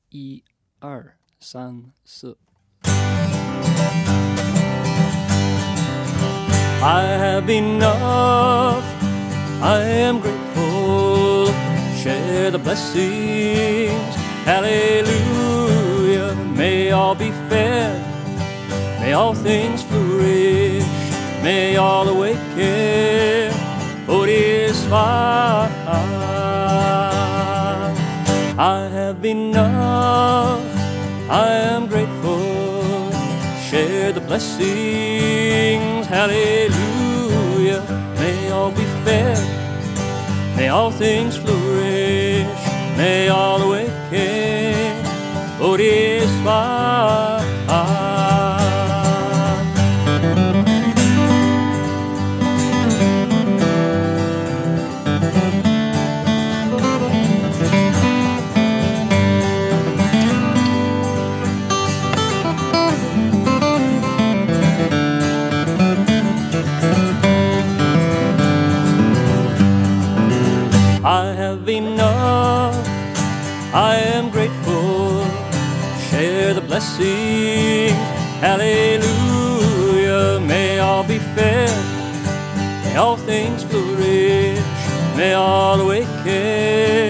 一二三四。I have enough, I am grateful, share the blessings, hallelujah. May all be fed, may all things flourish, may all awaken, Bodhisattva. I have enough, I am grateful, share the blessings, hallelujah. May all be fed, may all things flourish, may all awaken, Bodhisattva. I have enough, I am grateful, share the blessing, hallelujah. May all be fed, may all things flourish, may all awaken,